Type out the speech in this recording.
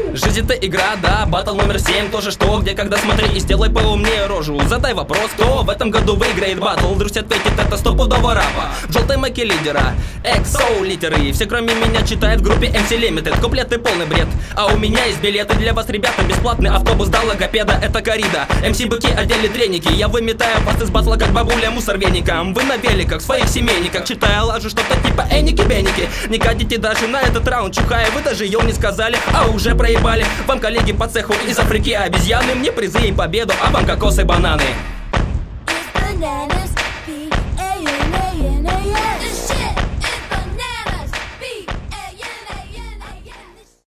Жизнь это игра, да, батл номер 7. Тоже что, где, когда, смотри и сделай поумнее рожу. Задай вопрос, кто в этом году выиграет батл. Друзь ответит, это стопудово рапа. В желтой майке лидера, XO литеры. Все кроме меня читают в группе MC Limited. Куплеты полный бред, а у меня есть билеты для вас, ребята. Бесплатный автобус до логопеда, это коррида. MC быки одели треники, я выметаю вас из батла, как бабуля мусор веником. Вы на великах, в своих семейниках, читая лажу что-то типа эники-беники. Не катите даже на этот раунд, чухая, вы даже йоу не сказали, а уже проебали. Вам коллеги по цеху из Африки обезьяны, мне призы и победу, а вам кокосы, бананы.